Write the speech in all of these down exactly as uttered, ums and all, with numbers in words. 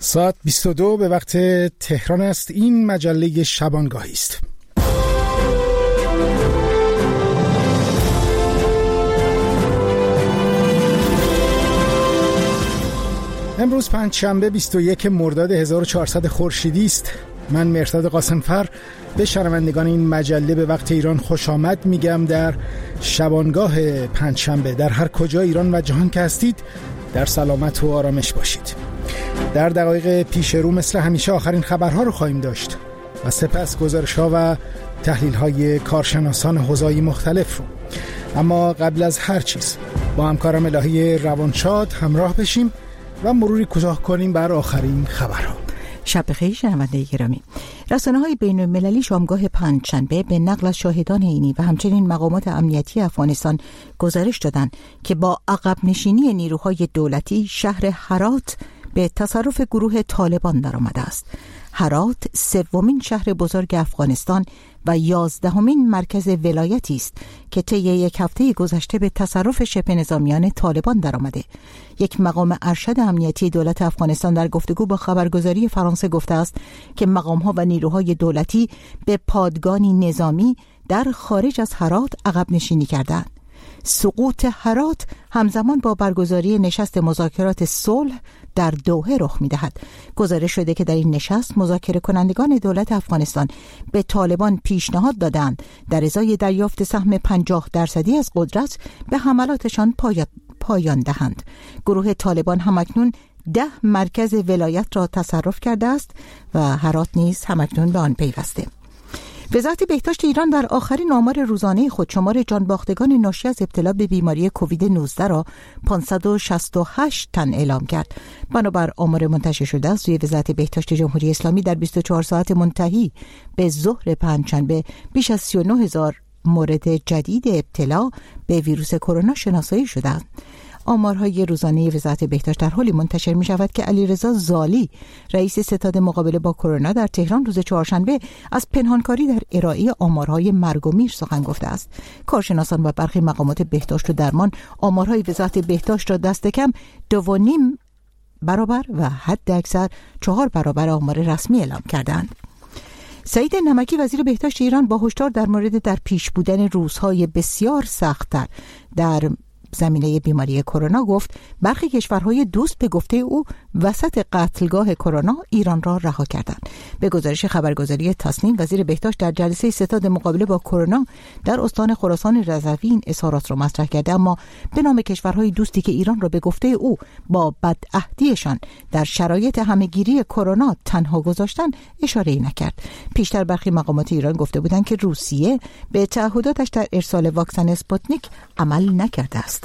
ساعت بیست و دو به وقت تهران است. این مجله شبانگاهی است. امروز پنجشنبه بیست و یک مرداد هزار و چهارصد خورشیدی است. من مهرداد قاسمفر به شنوندگان این مجله به وقت ایران خوش آمد میگم. در شبانگاه پنجشنبه در هر کجا ایران و جهان که هستید در سلامت و آرامش باشید. در دقایق پیش رو مثل همیشه آخرین خبرها رو خواهیم داشت و سپس گزارش‌ها و تحلیل‌های کارشناسان حوزه‌های مختلف رو. اما قبل از هر چیز با همکارم الهی روانشاد همراه بشیم و مروری کوتاه کنیم بر آخرین خبرها. شب بخیر شنونده گرامی. رسانه‌های بین‌المللی شامگاه پنجشنبه به نقل از شاهدان عینی و همچنین مقامات امنیتی افغانستان گزارش دادند که با عقب نشینی نیروهای دولتی شهر هرات به تصرف گروه طالبان درآمده است. هرات سومین شهر بزرگ افغانستان و یازدهمین مرکز ولایتی است که طی یک هفته گذشته به تصرف شبه نظامیان طالبان درآمده. یک مقام ارشد امنیتی دولت افغانستان در گفتگو با خبرگزاری فرانسه گفته است که مقام‌ها و نیروهای دولتی به پادگانی نظامی در خارج از هرات عقب نشینی کردند. سقوط هرات همزمان با برگزاری نشست مذاکرات صلح در دوحه رخ می‌دهد. گزارش شده که در این نشست مذاکره کنندگان دولت افغانستان به طالبان پیشنهاد دادند در ازای دریافت سهم پنجاه درصدی از قدرت به حملاتشان پایان دهند. گروه طالبان همکنون ده مرکز ولایت را تصرف کرده است و هرات نیز همکنون به آن پیوسته. وزارت بهداشت ایران در آخرین آمار روزانه خود شمار جانباختگان ناشی از ابتلا به بیماری کووید نوزده را پانصد و شصت و هشت تن اعلام کرد. بنابر آمار منتشر شده از سوی وزارت بهداشت جمهوری اسلامی در بیست و چهار ساعت منتهی به ظهر پنجشنبه بیش از سی و نه هزار مورد جدید ابتلا به ویروس کرونا شناسایی شدند. آمارهای روزانه وزارت بهداشت در حالی منتشر می شود که علیرضا زالی رئیس ستاد مقابله با کرونا در تهران روز چهارشنبه از پنهانکاری در ارائه آمارهای مرگ و میر سخن گفته است. کارشناسان و برخی مقامات بهداشت و درمان آمارهای وزارت بهداشت را دست کم دو و نیم برابر و حد اکثر چهار برابر آمار رسمی اعلام کردند. سعید نمکی وزیر بهداشت ایران با هشدار در مورد در پیش بودن روزهای بسیار سخت‌تر در زمینه بیماری کرونا گفت برخی کشورهای دوست به گفته او وسط قتلگاه کرونا ایران را رها کردند. به گزارش خبرگزاری تسنیم وزیر بهداشت در جلسه ستاد مقابله با کرونا در استان خراسان رضوی این اظهارات را مطرح کرده، اما به نام کشورهای دوستی که ایران را به گفته او با بدعهدیشان در شرایط همهگیری کرونا تنها گذاشتن اشاره نکرد. پیشتر برخی مقامات ایران گفته بودند که روسیه به تعهداتش در ارسال واکسن اسپوتنیک عمل نکرده است.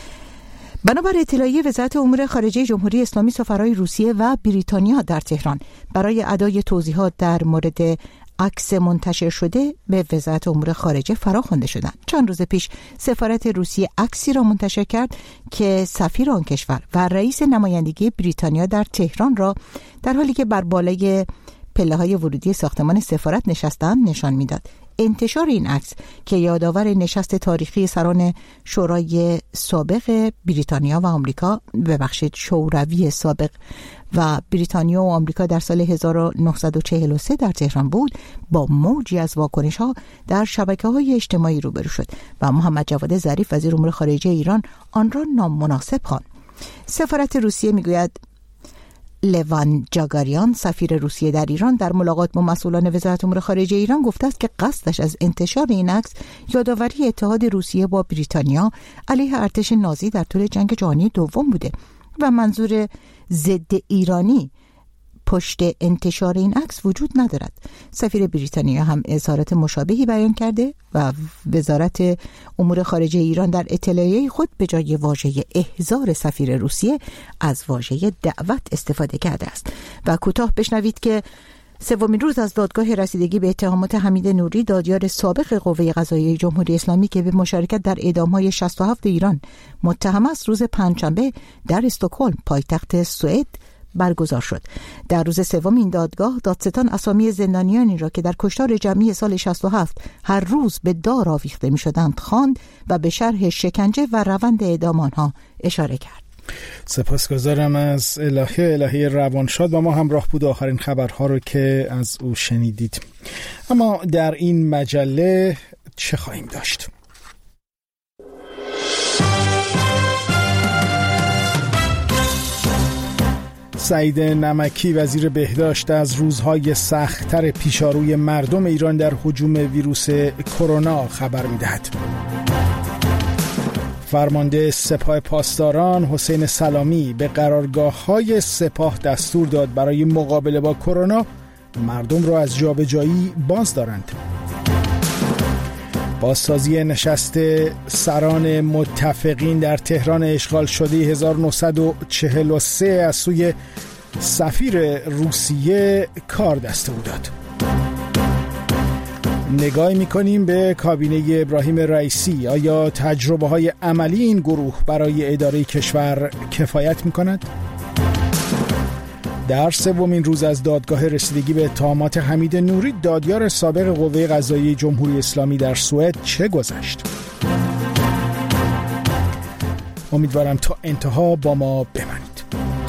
بنابر اطلاعیه وزارت امور خارجه جمهوری اسلامی، سفرای روسیه و بریتانیا در تهران برای ادای توضیحات در مورد عکس منتشر شده به وزارت امور خارجه فراخوانده شدند. چند روز پیش سفارت روسیه عکسی را منتشر کرد که سفیر آن کشور و رئیس نمایندگی بریتانیا در تهران را در حالی که بر بالای پله‌های ورودی ساختمان سفارت نشستند نشان می‌داد. انتشار این عکس که یادآور نشست تاریخی سران شورای سابق بریتانیا و آمریکا، ببخشید شوروی سابق و بریتانیا و آمریکا در سال هزار و نهصد و چهل و سه در تهران بود، با موجی از واکنش‌ها در شبکه‌های اجتماعی روبرو شد و محمد جواد ظریف وزیر امور خارجه ایران آن را نامناسب خواند. سفارت روسیه میگوید لوان جاگاریان سفیر روسیه در ایران در ملاقات با مسئولان وزارت امور خارجه ایران گفته است که قصدش از انتشار این عکس یادآوری اتحاد روسیه با بریتانیا علیه ارتش نازی در طول جنگ جهانی دوم بوده و منظور ضد ایرانی پشت انتشار این عکس وجود ندارد. سفیر بریتانیا هم اظهارات مشابهی بیان کرده و وزارت امور خارجه ایران در اطلاعیه خود به جای واژه احضار سفیر روسیه از واژه دعوت استفاده کرده است. و کوتاه بشنوید که سومین روز از دادگاه رسیدگی به اتهامات حمید نوری، دادیار سابق قوه قضاییه جمهوری اسلامی که به مشارکت در اعدام‌های شصت و هفت ایران متهم است، روز پنجشنبه در استکهلم پایتخت سوئد برگزار شد. در روز سوم این دادگاه دادستان اسامی زندانیانی را که در کشتار جمعی سال شصت و هفت هر روز به دار آویخته می‌شدند خواند و به شرح شکنجه و روند اعدام آنها اشاره کرد. سپاسگزارم از الهه الهه روانشاد و ما همراه بود آخرین خبرها رو که از او شنیدید. اما در این مجله چه خواهیم داشت؟ سعید نمکی وزیر بهداشت از روزهای سخت‌تر پیشاروی مردم ایران در هجوم ویروس کرونا خبر می‌دهد. فرمانده سپاه پاسداران حسین سلامی به قرارگاه‌های سپاه دستور داد برای مقابله با کرونا مردم را از جابجایی باز دارند. بازسازی نشست سران متفقین در تهران اشغال شده هزار و نهصد و چهل و سه از سوی سفیر روسیه کار دست او داد. نگاهی می‌کنیم به کابینه ابراهیم رئیسی. آیا تجربه‌های عملی این گروه برای اداره کشور کفایت می‌کند؟ در سومین روز از دادگاه رسیدگی به اتهامات حمید نوری، دادیار سابق قوه قضاییه جمهوری اسلامی در سوئد، چه گذشت؟ امیدوارم تا انتها با ما بمانید.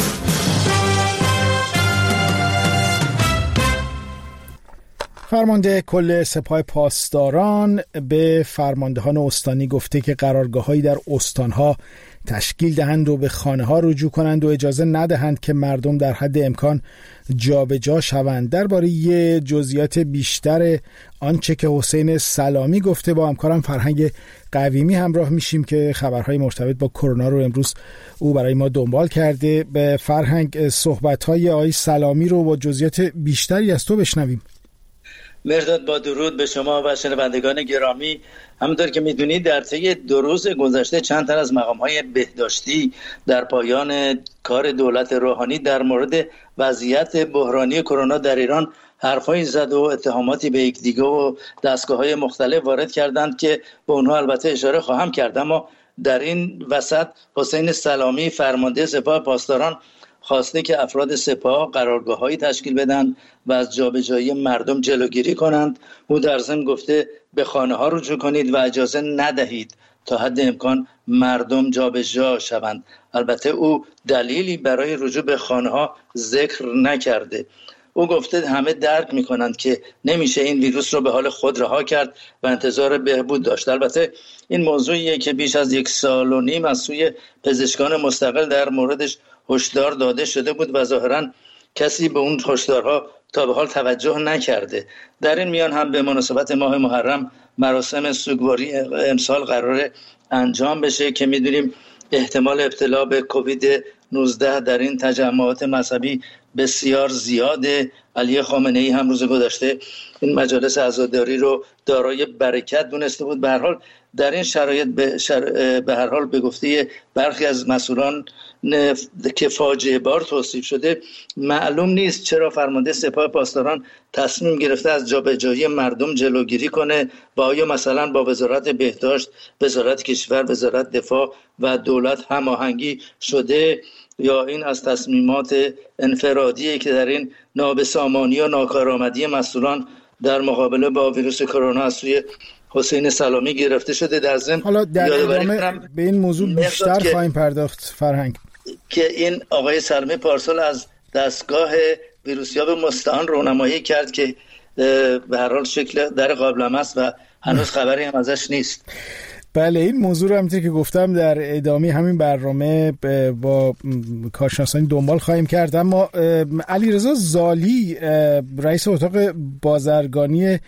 فرمانده کل سپاه پاسداران به فرماندهان استانی گفته که قرارگاه‌هایی در استان‌ها تشکیل دهند و به خانه‌ها رجوع کنند و اجازه ندهند که مردم در حد امکان جابجا شوند. درباره یه جزئیات بیشتر آنچه که حسین سلامی گفته با همکارم فرهنگ قویمی همراه میشیم که خبرهای مرتبط با کرونا رو امروز او برای ما دنبال کرده. به فرهنگ، صحبت‌های آقای سلامی رو با جزئیات بیشتری از تو بشنویم. مرداد، با درود به شما و شنوندگان گرامی. همونطور که میدونید در طی دو روز گذشته چند تن از مقام‌های بهداشتی در پایان کار دولت روحانی در مورد وضعیت بحرانی کرونا در ایران حرفایی زد و اتهاماتی به یکدیگه و دستگاه‌های مختلف وارد کردند که به اونها البته اشاره خواهم کرد. اما در این وسط حسین سلامی فرمانده سپاه پاسداران خواسته که افراد سپاه قرارگاه‌هایی تشکیل بدن و از جابجایی مردم جلوگیری کنند. او در ضمن گفته به خانه‌ها رجوع کنید و اجازه ندهید تا حد امکان مردم جابجا شوند. البته او دلیلی برای رجوع به خانه‌ها ذکر نکرده. او گفته همه درک می‌کنند که نمیشه این ویروس رو به حال خود رها کرد و انتظار بهبود داشت. البته این موضوعیه که بیش از یک سال و نیم از سوی پزشکان مستقل در موردش هشدار داده شده بود و ظاهراً کسی به اون هشدارها تا به حال توجه نکرده. در این میان هم به مناسبت ماه محرم مراسم سوگواری امسال قراره انجام بشه که میدونیم احتمال ابتلا به کووید نوزده در این تجمعات مذهبی بسیار زیاده. علی خامنه‌ای هم روز گذشته این مجالس عزاداری رو دارای برکت دونسته بود. به هر حال در این شرایط به, شر... به هر حال به گفته برخی از مسئولان که فاجعه بار توصیف شده، معلوم نیست چرا فرمانده سپاه پاسداران تصمیم گرفته از جابجایی مردم جلوگیری کنه و آیا مثلا با وزارت بهداشت، وزارت کشور، وزارت دفاع و دولت هماهنگی شده یا این از تصمیمات انفرادیه که در این نابسامانی و ناکارآمدی مسئولان در مقابله با ویروس کرونا از سوی حسین سلامی گرفته شده. در ضمن حالا در ادامه به این موضوع بیشتر خواهیم پرداخت فرهنگ که این آقای سلامی پارسال از دستگاه ویروسیاب مستعان رونمایی کرد که به هر حال شکل در قابلمه است و هنوز خبری هم ازش نیست. بله، این موضوع رو همونطور که گفتم در ادامه همین برنامه با کارشناسان دنبال خواهیم کرد. اما علیرضا زالی رئیس اتاق بازرگانی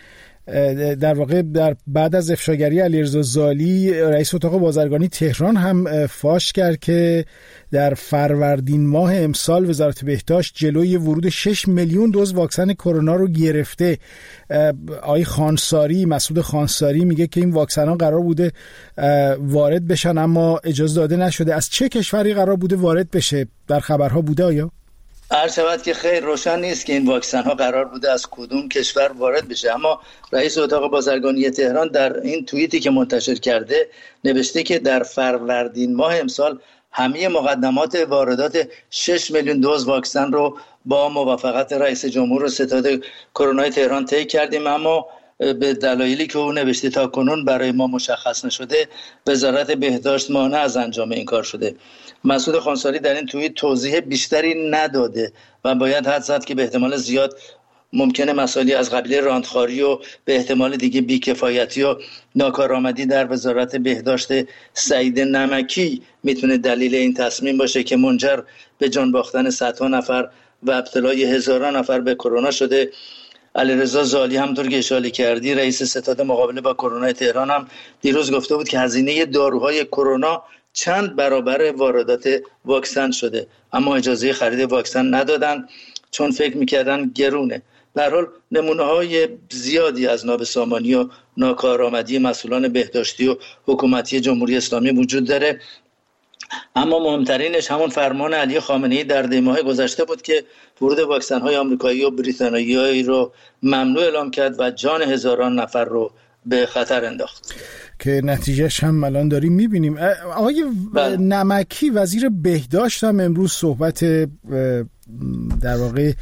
در واقع در بعد از افشاگری علیرضا زالی رئیس اتاق بازرگانی تهران هم فاش کرد که در فروردین ماه امسال وزارت بهداشت جلوی ورود شش میلیون دوز واکسن کرونا رو گرفته. آقای خانساری، مسعود خانساری میگه که این واکسن ها قرار بوده وارد بشن اما اجازه داده نشده. از چه کشوری قرار بوده وارد بشه؟ در خبرها بوده آیا؟ عرض شود که خیر روشن نیست که این واکسن ها قرار بوده از کدوم کشور وارد بشه، اما رئیس اتاق بازرگانی تهران در این توییتی که منتشر کرده نوشته که در فروردین ماه امسال همه مقدمات واردات شش میلیون دوز واکسن رو با موافقت رئیس جمهور و ستاد کرونا تهران طی کردیم، اما به دلایلی که او نوشته تا کنون برای ما مشخص نشده وزارت بهداشت مانع از انجام این کار شده. مسعود خانساری در این توییت توضیح بیشتری نداده و باید حد زد که به احتمال زیاد ممکنه مسائلی از قبیل راندخواری و به احتمال دیگه بیکفایتی و ناکارآمدی در وزارت بهداشت سعید نمکی میتونه دلیل این تصمیم باشه که منجر به جان باختن صدها نفر و ابتلای هزاران نفر به کرونا شده. علیرضا زالی همونطور که اشاره کردی رئیس ستاد مقابله با کرونا تهران هم دیروز گفته بود که هزینه داروهای کرونا چند برابر واردات واکسن شده، اما اجازه خرید واکسن ندادن چون فکر میکردن گرونه. در حال نمونه‌های زیادی از نابسامانی و ناکارآمدی مسئولان بهداشتی و حکومتی جمهوری اسلامی وجود داره، اما مهمترینش همون فرمان علی خامنه‌ای در دی ماه گذشته بود که ورود واکسن‌های آمریکایی و بریتانیایی رو ممنوع اعلام کرد و جان هزاران نفر رو به خطر انداخت که نتیجهش هم الان داریم می‌بینیم. آقای بله. نمکی وزیر بهداشت هم امروز صحبت در واقع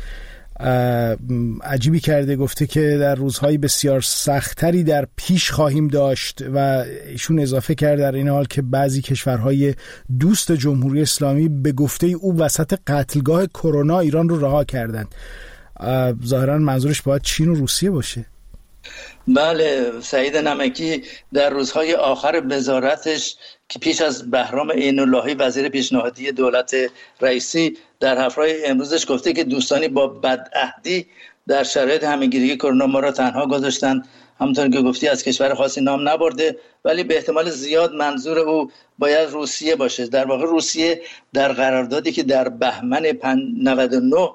عجیبی کرده، گفته که در روزهای بسیار سختری در پیش خواهیم داشت و ایشون اضافه کرد در این حال که بعضی کشورهای دوست جمهوری اسلامی به گفته او وسط قتلگاه کرونا ایران رو رها کردند. ظاهرا منظورش باید چین و روسیه باشه. بله، سعید نمکی در روزهای آخر وزارتش که پیش از بهرام عین‌اللهی وزیر پیشنهادی دولت رئیسی در حرفهای امروزش گفته که دوستانی با بدعهدی در شرایط همه‌گیری کرونا ما را تنها گذاشتن. همونطور که گفتی از کشور خاصی نام نبرده، ولی به احتمال زیاد منظور او باید روسیه باشه. در واقع روسیه در قراردادی که در بهمن نود و نه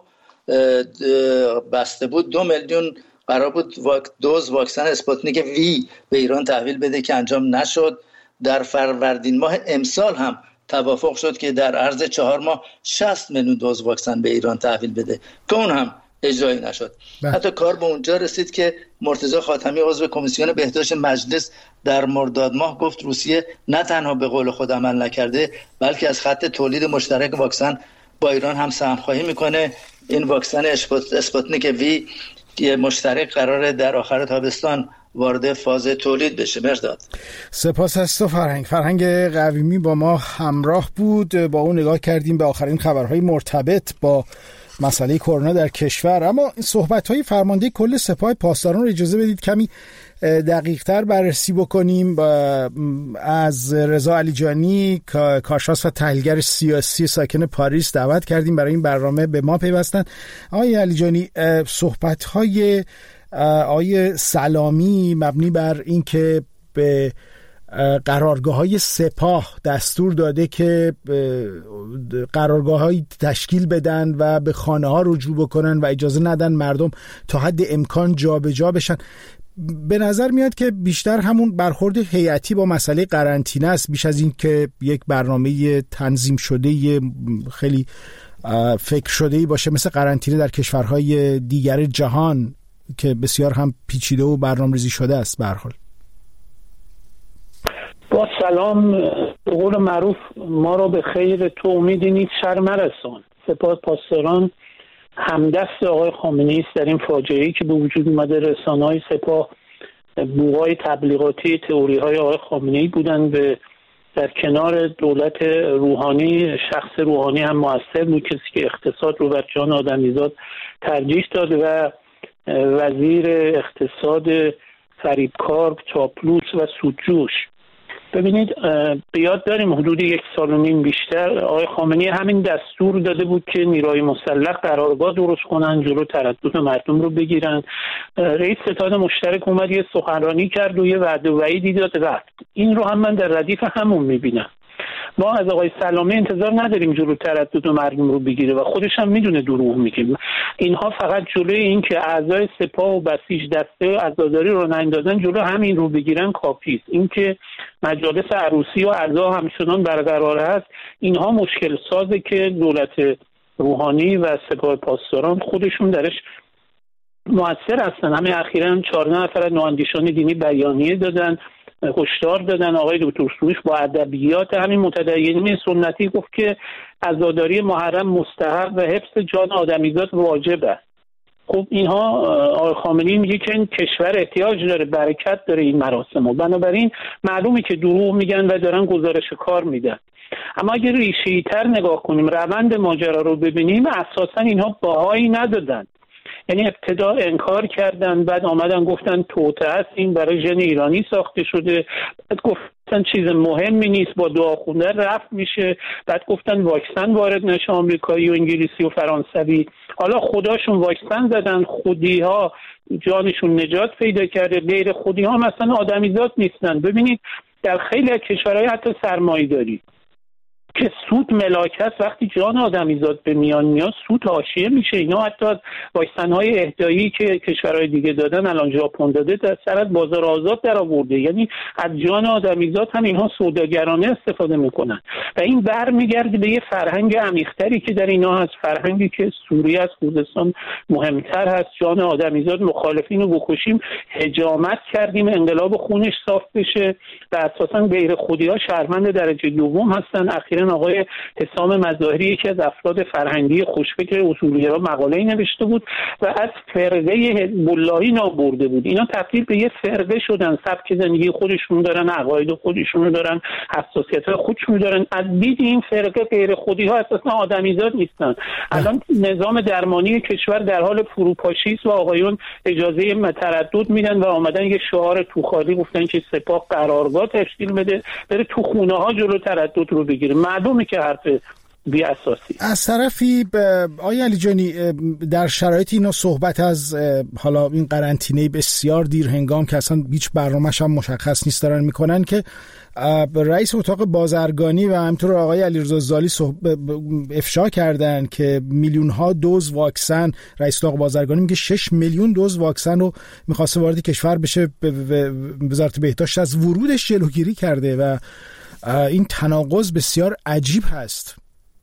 بسته بود دو میلیون قرار بود واک دوز واکسن اسپوتنیک وی به ایران تحویل بده که انجام نشد. در فروردین ماه امسال هم توافق شد که در عرض چهار ماه شصت میلیون دوز واکسن به ایران تحویل بده که اون هم اجرایی نشد. بله. حتی کار به اونجا رسید که مرتضی خاتمی عضو کمیسیون بهداشت مجلس در مرداد ماه گفت روسیه نه تنها به قول خود عمل نکرده بلکه از خط تولید مشترک واکسن با ایران هم سهم‌خواهی میکنه. این واکسن اسپوتنیک وی که مشترک قراره در آخر تابستان وارد فاز تولید بشه. مرداد سپاس از تو فرهنگ. فرهنگ قویمی با ما همراه بود، با اون نگاه کردیم به آخرین خبرهای مرتبط با مسئله کرونا در کشور. اما صحبت‌های فرمانده کل سپاه پاسداران رو اجازه بدید کمی دقیق‌تر بررسی بکنیم. از رضا علیجانی کارشناس و تحلیلگر سیاسی ساکن پاریس دعوت کردیم برای این برنامه به ما پیوستن. آقای علیجانی، صحبت‌های آقای سلامی مبنی بر این که به قرارگاه‌های سپاه دستور داده که قرارگاه‌های تشکیل بدن و به خانه‌ها رجوع بکنن و اجازه ندن مردم تا حد امکان جابجا بشن، به نظر میاد که بیشتر همون برخورد هیئتی با مسئله قرنطینه است بیش از این که یک برنامه تنظیم شده خیلی فکر شده‌ای باشه مثل قرنطینه در کشورهای دیگر جهان که بسیار هم پیچیده و برنامه‌ریزی شده است. به هر حال با سلام، به قول معروف ما را به خیر تو امیدی نیست شر مرسان. سپاه پاسداران همدست آقای خامنه‌ای است در این فاجعه‌ای که به وجود اومده. رسانه‌های سپاه بوهای تبلیغاتی تئوری‌های آقای خامنه‌ای بودن، به در کنار دولت روحانی شخص روحانی هم موثر بود، کسی که اقتصاد رو بر جان آدمیزاد ترجیح داده و وزیر اقتصاد فریبکار، چاپلوس و سودجوش. ببینید به یاد داریم حدود یک سال و نیم بیشتر آقای خامنه‌ای همین دستور داده بود که نیروهای مسلح قرارگاه درست کنن، جلو تردد مردم رو بگیرن. رئیس ستاد مشترک اومد یه سخنرانی کرد و یه وعده و وعیدی داد رفت. این رو هم من در ردیف همون میبینم. ما از آقای سلامی انتظار نداریم جلو تردد مردم رو بگیره و خودش هم میدونه دروغ میگه. اینها فقط جلوی این که اعضای سپاه و بسیج دسته عزاداری رو نندازن جلو همین رو بگیرن کافی است. این که مجالس عروسی و اعضا همچنان برقرار هست اینها مشکل سازه که دولت روحانی و سپاه پاسداران خودشون درش مؤثر هستن. همین اخیراً چهارده نفر نواندیشان دینی بیانیه دادن، هشدار دادن. آقای دکتر سروش با ادبیات همین متدینین سنتی گفت که عزاداری محرم مستحب و حفظ جان آدمیزاد واجب است. خب اینها آقای خامنه‌ای میگه که این کشور احتیاج داره، برکت داره این مراسم و بنابراین معلومه که دروغ میگن و دارن گزارش کار میدن. اما اگر ریشه‌ای تر نگاه کنیم، روند ماجرا رو ببینیم، اساسا اینها بهایی ندادن. یعنی ابتدا انکار کردن، بعد آمدن گفتن توطئه است، این برای ژن ایرانی ساخته شده، بعد گفتن چیز مهمی نیست، با دعا خوندن رفت میشه، بعد گفتن واکسن وارد نشه آمریکایی و انگلیسی و فرانسوی. حالا خداشون واکسن زدن، خودی ها جانشون نجات پیدا کرده، غیر خودی ها مثلا آدمیزاد نیستن. ببینید در خیلی از کشورهای حتی سرمایه‌داری که سود ملاک است، وقتی جان آدمیزاد به میان میاد سود حاشیه میشه. اینا حتی از واکسن‌های اهدایی که کشورهای دیگه دادن، الان ژاپن داده، در سر از بازار آزاد در آورده. یعنی از جان آدمیزاد هم اینها سوداگرانه استفاده میکنن و این برمیگرده به یه فرهنگ عمیق‌تری که در اینا هست، فرهنگی که سوریه از خوزستان مهمتر هست. جان آدمیزاد، مخالفین رو بکشیم، حجامت کردیم، انقلاب خونش صاف بشه و اساساً غیر خودی‌ها شهروند درجه دوم هستن. اخیراً آقای حسام مظاهری یکی از افراد فرهنگی خوشفکر اصولگرا مقاله‌ای نوشته بود و از فرقه حزب اللهی نام برده بود. اینا تبدیل به یه فرقه شدن، سبک زندگی خودشون دارن، عقاید خودشون دارن، حساسیت خودشون دارن. از دید این فرقه غیر خودی ها اساسا آدمیزاد نیستن. الان نظام درمانی کشور در حال فروپاشی است و آقایون اجازه تردد میدن و آمدن یه شعار تو خالی گفتن که سپاه قرارگاه تشکیل بده، بره تو خونه ها جلو تردد رو بگیره. معلومه که حرف بی اساسی. از طرفی آقای علیجانی در شرایط اینا صحبت از حالا این قرنطینه بسیار دیر هنگام که اصلا هیچ برنامه‌ش هم مشخص نیست دارن میکنن که رئیس اتاق بازرگانی و همینطور آقای علیرضا زالی افشا کردن که میلیون ها دوز واکسن، رئیس اتاق بازرگانی میگه شش میلیون دوز واکسن رو میخواسته وارد کشور بشه، وزارت بهداشت از ورودش جلوگیری کرده و این تناقض بسیار عجیب هست.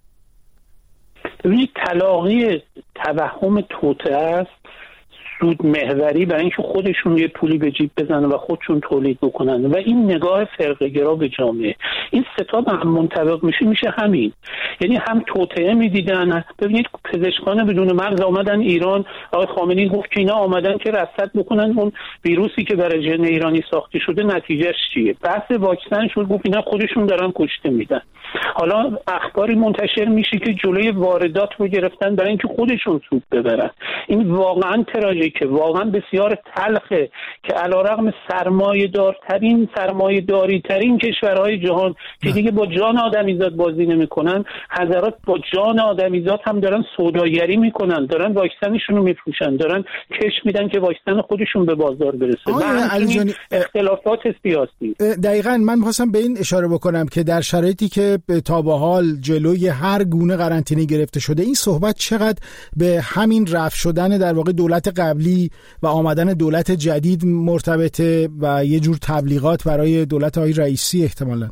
ببینید تلاقی توهم توطئه است، سود محوری برای اینکه خودشون یه پولی به جیب بزنن و خودشون تولید بکنن و این نگاه فرقه‌گرا به جامعه. این ستا هم منطبق میشه میشه همین، یعنی هم توطئه میدیدن. ببینید پزشکان بدون مرز آمدن ایران، آقای خامنه‌ای گفت که اینا آمدن که رصد بکنن اون ویروسی که برای ژن ایرانی ساخته شده نتیجهش چیه. بحث واکسن شد، گفت اینا خودشون دارن کشته میدن. حالا اخباری منتشر میشه که جلوی واردات رو گرفتن برای اینکه خودشون سود ببرن. این واقعا تراژیکه، واقعا بسیار تلخه که علیرغم سرمایه‌دارترین سرمایه‌داری‌ترین کشورهای جهان که دیگه با جان آدمیزاد بازی نمی‌کنن، حضرات با جان آدمیزاد هم دارن سوداگری میکنن، دارن واکسنشون رو میفروشن، دارن کش میدن که واکسن خودشون به بازار برسه. علی اختلافات سیاسی. دقیقاً من می‌خواستم به این اشاره بکنم که در شرایطی که تا به حال جلوی هر گونه قرنطینه گرفته شده، این صحبت چقدر به همین رفع شدن در واقع دولت قبلی و آمدن دولت جدید مرتبطه و یه جور تبلیغات برای دولت آقای رئیسی احتمالاً؟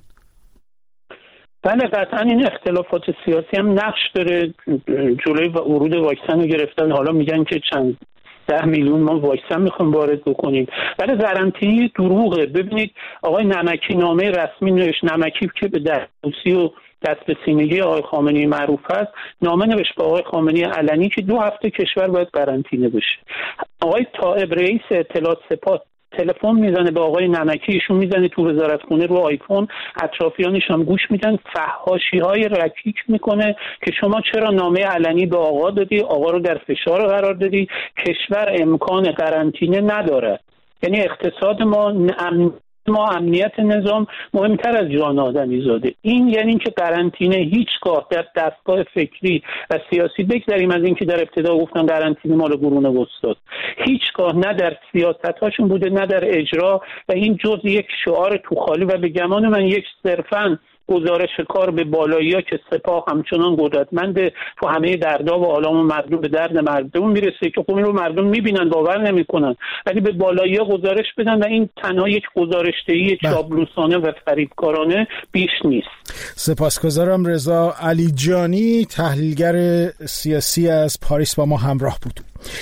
بله قطعا این اختلافات سیاسی هم نقش داره. جلوی ورود واکسن رو گرفتن، حالا میگن که چند ده میلیون ما واکسن میخوایم وارد بکنیم، ولی قرنطینه دروغه. ببینید آقای نمکی نامه رسمی نوشت، نمکی که به دسترسی و دست به سینگی آقای خامنه‌ای معروف است، نامه نوشت به آقای خامنه‌ای علنی که دو هفته کشور باید قرنطینه بشه. آقای طائب رئیس اطلاعات سپاه تلفن میزنه به آقای نمکی، ایشون میزنه تو وزارتخونه رو آیفون، اطرافیانش هم گوش میدن، فحاشی‌های رکیک میکنه که شما چرا نامه علنی به آقا دادی، آقا رو در فشار قرار دادی، کشور امکان قرنطینه نداره. یعنی اقتصاد ما امن ما امنیت نظام مهمتر از جان آدمی زاده. این یعنی اینکه قرنطینه هیچگاه در دستگاه فکری و سیاسی، بگذاریم از اینکه در ابتدا گفتن قرنطینه مال قرون وسطا، هیچگاه نه در سیاست‌هاشون بوده نه در اجرا و این جز یک شعار تو خالی و به گمان من یک صرفاً گزارش کار به بالایی‌ها که سپاه همچنان قدرتمنده تو همه دردا و آلام مردم به درد مردم میرسه که خب این رو مردم میبینن باور نمیکنن، ولی به بالایی‌ها گزارش بدن و این تنها یک گزارش‌دهی چابلوسانه و فریبکارانه بیش نیست. سپاسگزارم. رضا علیجانی تحلیلگر سیاسی از پاریس با ما همراه بود.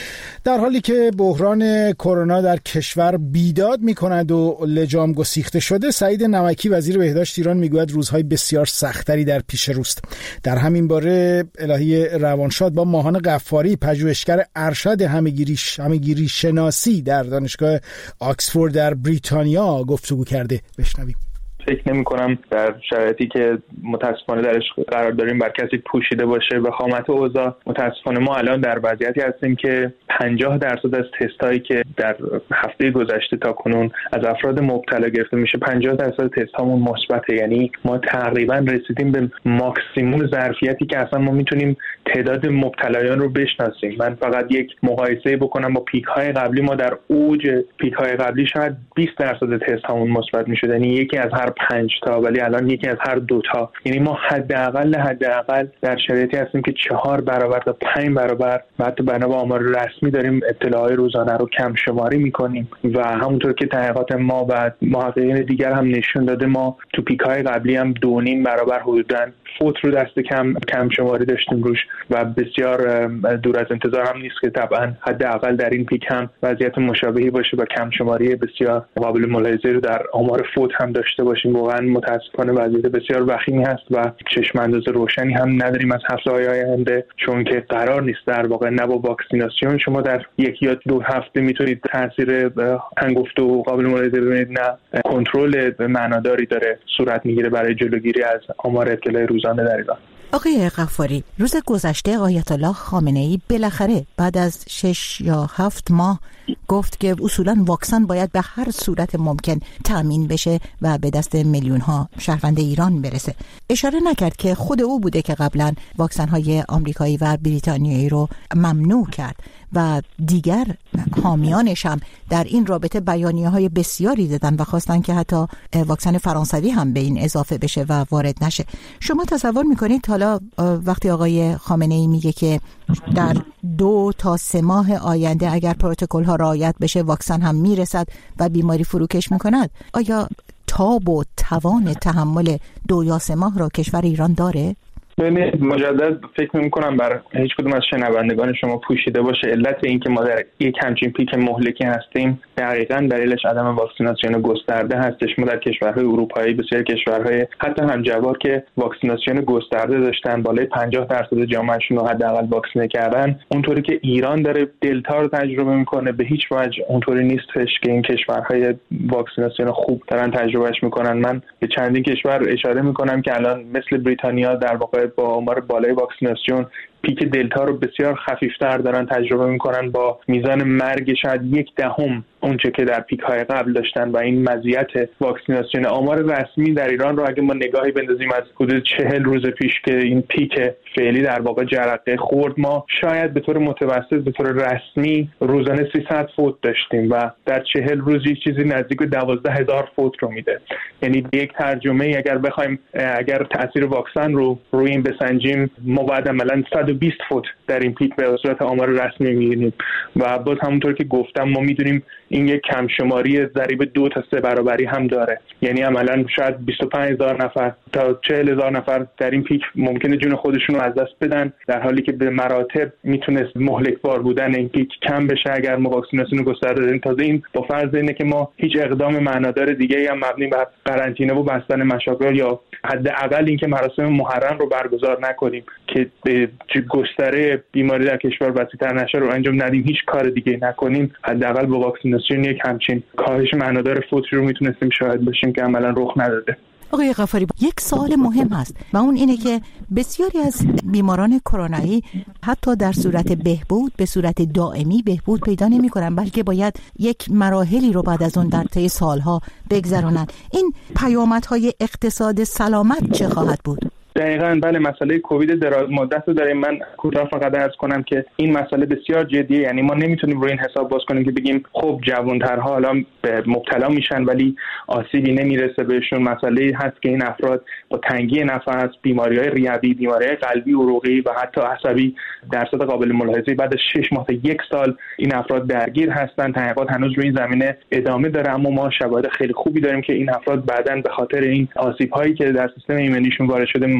در حالی که بحران کرونا در کشور بیداد می‌کند و لجام گسیخته شده، سعید نمکی وزیر بهداشت ایران میگوید روزهای بسیار سختری در پیش روست. در همین باره الهی روانشاد با ماهان غفاری، پژوهشگر ارشد همگیری همگیری شناسی در دانشگاه آکسفورد در بریتانیا گفتگو کرده. بشنویم. فکر نمی کنم در شرایطی که متاسفانه درش قرار داریم بر کسی پوشیده باشه وخامت اوضاع. متاسفانه ما الان در وضعیتی هستیم که پنجاه درصد از تستایی که در هفته گذشته تا کنون از افراد مبتلا گرفته میشه، پنجاه درصد تست هامون مثبته. یعنی ما تقریبا رسیدیم به ماکسیموم ظرفیتی که اصلا ما میتونیم تعداد مبتلایان رو بشناسیم. من فقط یک مقایسه بکنم با پیک های قبلی، ما در اوج پیک های قبلی شاید بیست درصد تست هامون مثبت میشد، یعنی یکی از هر پنج تا، ولی الان یکی از هر دو تا. یعنی ما حداقل حداقل در شرایطی هستیم که چهار برابر تا پنج برابر و حتی بنا به آمار رسمی داریم اطلاعات روزانه رو کم شماری میکنیم و همونطور که تحقیقات ما و محققین دیگر هم نشون داده، ما تو پیک‌های قبلی هم دو نیم برابر حدوداً فوت رو دست کم کم شماری داشتیم روش و بسیار دور از انتظار هم نیست که طبعا حداقل در این پیک هم وضعیت مشابهی باشه و کم شماری بسیار قابل ملاحظه رو در آمار فوت هم داشته باشیم. واقعا متاسفانه وضعیت بسیار وخیمی هست و چشم انداز روشنی هم نداریم از هفته‌های آینده، چون که قرار نیست در واقع نه با واکسیناسیون شما در یک یا دو هفته میتونید تاثیر هنگفت و قابل ملاحظه ببینید، نه کنترل معناداری داره صورت میگیره برای جلوگیری از آمار ابتلای روزانه در ایران. آقای غفاری، روز گذشته آیت الله خامنه‌ای بالاخره بعد از شش یا هفت ماه گفت که اصولاً واکسن باید به هر صورت ممکن تأمین بشه و به دست میلیون ها شهروند ایران برسه. اشاره نکرد که خود او بوده که قبلاً واکسن های آمریکایی و بریتانیایی رو ممنوع کرد و دیگر حامیانش هم در این رابطه بیانیه های بسیاری دادن و خواستن که حتی واکسن فرانسوی هم به این اضافه بشه و وارد نشه. شما تصور میکنید حالا وقتی آقای خامنه‌ای میگه که در دو تا سه ماه آینده اگر پروتکل ها رعایت بشه واکسن هم میرسد و بیماری فروکش میکند، آیا تاب و توان تحمل دو یا سه ماه را کشور ایران داره؟ ببینید، مجدد فکر نمی‌کنم بر هیچ کدوم از شنوندگان شما پوشیده باشه علت این که ما در یک همچین پیک مهلکی هستیم دقیقاً دلیلش عدم واکسیناسیون گسترده هستش. ما در کشورهای اروپایی بسیار کشورهای حتی همجوار که واکسیناسیون گسترده داشتن، بالای پنجاه درصد جامعهشون رو حداقل واکسینه کردن، اونطوری که ایران داره دلتا رو تجربه میکنه به هیچ وجه اونطوری نیستش که این کشورهای واکسیناسیون خوب دارن تجربهش میکنن. من به چندین کشور اشاره میکنم که الان مثل بریتانیا در واقع با آمار بالای واکسیناسیون پیک دلتا رو بسیار خفیفتر دارن تجربه میکنن با میزان مرگ شاید یک دهم اونچه که در پیک های قبل داشتن و این مزیت واکسیناسیون. آمار رسمی در ایران رو اگه ما نگاهی بندازیم از حدود چهل روز پیش که این پیک فعلی در واقع جرقه خورد، ما شاید به طور متوسط به طور رسمی روزانه سیصد فوت داشتیم و در چهل روز یک چیزی نزدیک به دوازده هزار فوت رو میده. یعنی یک ترجمه اگر بخوایم اگر تاثیر واکسن رو روی این بسنجیم، ما باید عملاً صد و بیست فوت در این پیک به صورت آمار رسمی می‌بینیم و باز همونطور که گفتم ما می‌دونیم این یک کم شماری ضریب دو تا سه برابری هم داره. یعنی عملاً شاید بیست و پنج هزار نفر تا چهل هزار نفر در این پیک ممکنه جون خودشون رو از دست بدن، در حالی که به مراتب میتونست مهلکبار بودن این پیک کم بشه اگر ما واکسیناسیون گسترده داریم. تازه این با فرض اینه که ما هیچ اقدام معنادار دیگه‌ای هم مبنی بر قرنطینه و بستن مشاغل یا حداقل اینکه مراسم محرم رو برگزار نکنیم که به گستره بیماری در کشور وسیع‌تر نشه رو انجام ندیم، هیچ کار دیگه نکنیم، حداقل با واکسیناسیون یک همچین کاهش معنادار فوتی رو میتونستیم شاهد باشیم که عملاً رخ نداده. آقای غفاری، یک سوال مهم هست و اون اینه که بسیاری از بیماران کرونایی حتی در صورت بهبود به صورت دائمی بهبود پیدا نمی کنن، بلکه باید یک مراحلی رو بعد از اون در طی سالها بگذرونن. این پیامدهای اقتصاد سلامت چه خواهد بود؟ دقیقاً بله، مسئله کووید دراز مدت رو داریم. من کوتاه فقط عرض کنم که این مسئله بسیار جدیه. یعنی ما نمیتونیم روی این حساب باز کنیم که بگیم خب جوان‌ترها حالا مبتلا میشن ولی آسیبی نمیرسه بهشون. مسئله هست که این افراد با تنگی نفس، بیماری‌های ریوی، بیماری‌های قلبی، عروقی و حتی عصبی درصد قابل ملاحظه‌ای بعد از شش ماه تا یک سال این افراد درگیر هستن. تحقیقات هنوز روی این زمینه ادامه داره، اما ما شواهد خیلی خوبی داریم که این افراد بعداً به خاطر این آسیب‌هایی که در سیستم ایمنیشون وارد شده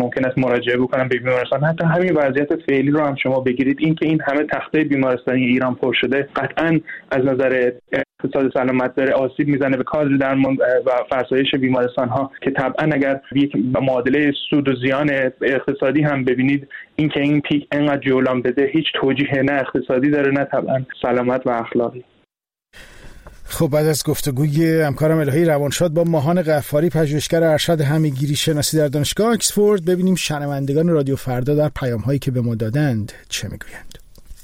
ممکن است مراجعه بکنن به بیمارستان. حتی همین وضعیت فعلی رو هم شما بگیرید، این که این همه تخته بیمارستانی ایران پر شده قطعاً از نظر اقتصاد سلامت داره آسیب میزنه به کادر درمان و فرسایش بیمارستان ها، که طبعا اگر یک معادله سود و زیان اقتصادی هم ببینید، این که این پیک انقدر جولان بده هیچ توجیه نه اقتصادی داره نه طبعا سلامت و اخلاقی. خب بعد از گفتگوی همکارم الهی روانشاد با ماهان غفاری، پژوهشگر ارشد همه‌گیری شناسی در دانشگاه آکسفورد، ببینیم شنوندگان رادیو فردا در پیام‌هایی که به ما دادند چه میگویند.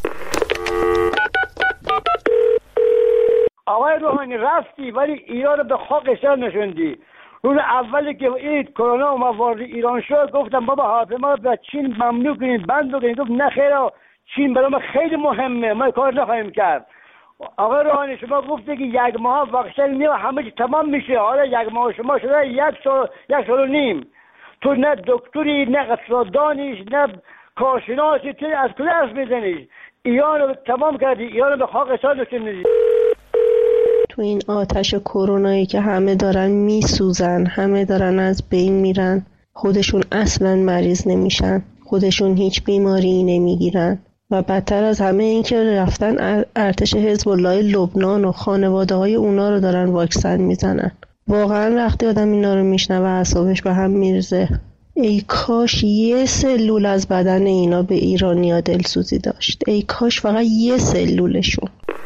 آقای روحانی رفتی ولی ایران رو به خاک سر نشوندی. روز اولی که این کرونا اومد وارد ایران شد گفتم بابا هواپیما رو به چین ممنوع کنید، بند بکنید. گفت نه خیر، چین برای ما خیلی مهمه، ما کار نخواهیم کرد. آقای روحانی شما گفتی که یک ماه واکسن میاد همه چی تمام میشه، حالا یک ماه شما شده یک سال یک سال و نیم. تو نه دکتری نه اقتصاددانیش نه کارشناسی، تو از کجا حرف میزنی؟ ایران رو تمام کردی، ایران رو به خاک سر نشوندی. تو این آتش کرونایی که همه دارن میسوزن، همه دارن از بین میرن، خودشون اصلا مریض نمیشن، خودشون هیچ بیماری نمیگیرن و بدتر از همه این که رفتن ارتش حزب الله لبنان و خانواده های اونا رو دارن واکسن میزنن. واقعا وقتی آدم اینا رو میشنوه اعصابش به هم میرزه. ای کاش یه سلول از بدن اینا به ایرانیا دلسوزی داشت، ای کاش فقط یه سلولشون.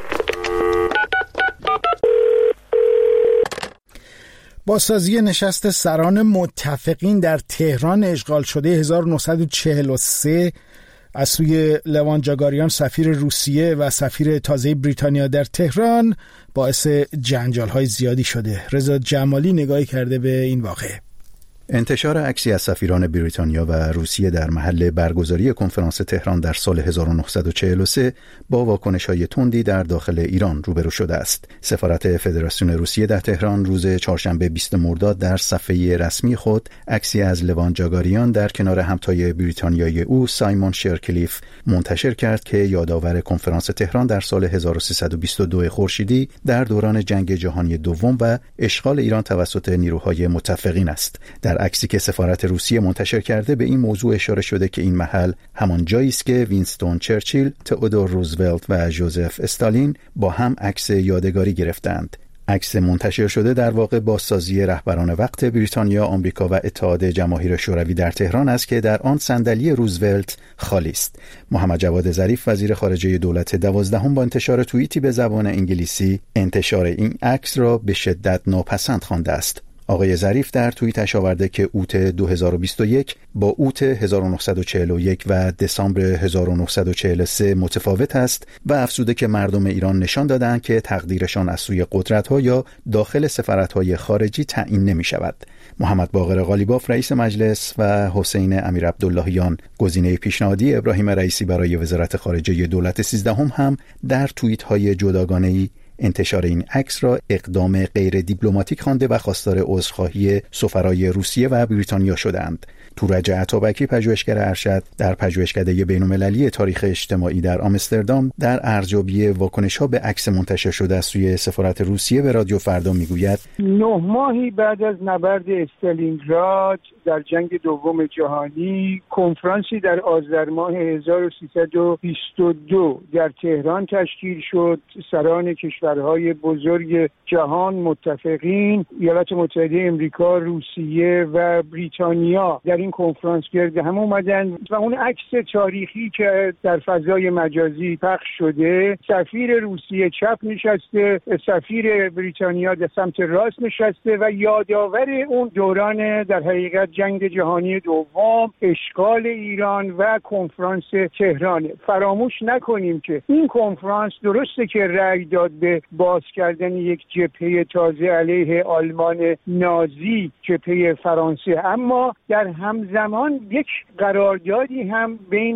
بازسازی نشست سران متفقین در تهران اشغال شده هزار و نهصد و چهل و سه از سوی لوان جاگاریان سفیر روسیه و سفیر تازه بریتانیا در تهران باعث جنجال‌های زیادی شده. رضا جمالی نگاهی کرده به این واقعه. انتشار عکسی از سفیران بریتانیا و روسیه در محل برگزاری کنفرانس تهران در سال هزار و نهصد و چهل و سه با واکنش‌های تندی در داخل ایران روبرو شده است. سفارت فدراسیون روسیه در تهران روز چهارشنبه بیستم مرداد در صفحه رسمی خود عکسی از لوان جاگاریان در کنار همتای بریتانیایی او سایمون شرکلیف منتشر کرد که یادآور کنفرانس تهران در سال هزار و سیصد و بیست و دو خورشیدی در دوران جنگ جهانی دوم و اشغال ایران توسط نیروهای متفقین است. در عکسی که سفارت روسیه منتشر کرده به این موضوع اشاره شده که این محل همان جایی است که وینستون چرچیل، تئودور روزولت و ژوزف استالین با هم عکس یادگاری گرفتند. عکس منتشر شده در واقع بازسازی رهبران وقت بریتانیا، آمریکا و اتحاد جماهیر شوروی در تهران است که در آن صندلی روزولت خالی است. محمد جواد ظریف وزیر خارجه دولت دوازدهم با انتشار توییتی به زبان انگلیسی انتشار این عکس را به شدت ناپسند خوانده است. آقای ظریف در توییتش آورده که اوت دو هزار و بیست و یک با اوت هزار و نهصد و چهل و یک و دسامبر هزار و نهصد و چهل و سه متفاوت است و افزوده که مردم ایران نشان دادند که تقدیرشان از سوی قدرت‌ها یا داخل سفارت‌های خارجی تعیین نمی‌شود. محمد باقر قالیباف رئیس مجلس و حسین امیر عبداللهیان گزینه پیشنهادی ابراهیم رئیسی برای وزارت خارجه دولت سیزدهم هم در توییت‌های جداگانه‌ای انتشار این عکس را اقدام غیر دیپلماتیک خوانده و خواستار عذرخواهی سفرای روسیه و بریتانیا شدند. تورج عطابکی پژوهشگر ارشد در پژوهشکده بین‌المللی تاریخ اجتماعی در آمستردام در ارزیابی واکنش‌ها به عکس منتشر شده از سوی سفارت روسیه به رادیو فردا میگوید نه ماهی بعد از نبرد استالینگراد در جنگ دوم جهانی کنفرانسی در آذر ماه هزار و سیصد و بیست و دو در تهران تشکیل شد. سران کشورهای بزرگ جهان متفقین، ایالات متحده امریکا، روسیه و بریتانیا در این کنفرانس گرد هم اومدن و اون عکس تاریخی که در فضای مجازی پخش شده، سفیر روسیه چپ نشسته، سفیر بریتانیا در سمت راست نشسته و یادآور اون دوران در حقیقت جنگ جهانی دوم، اشغال ایران و کنفرانس تهران. فراموش نکنیم که این کنفرانس درسته که رأی داد به باز کردن یک جبهه تازه علیه آلمان نازی، جبهه فرانسه، اما در همزمان یک قراردادی هم بین